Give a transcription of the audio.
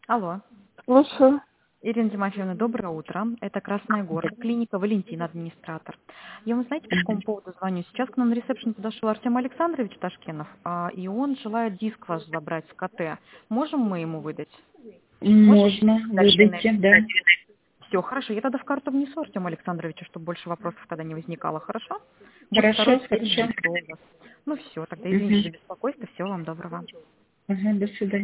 Алло. Слушаю. Ирина Тимофеевна, доброе утро. Это Красная Гора, клиника Валентин, администратор. Я вам знаете, по какому поводу звоню? Сейчас к нам на ресепшн подошел Артем Александрович Ташкенов, и он желает диск ваш забрать с КТ. Можем мы ему выдать? Можно, выдайте, да. Все, хорошо. Я тогда в карту внесу Артему Александровичу, чтобы больше вопросов тогда не возникало. Хорошо? Будет Хорошо, второй хорошо. диск у вас. Ну все, тогда извините за беспокойство. Всего вам доброго. Ага, до свидания.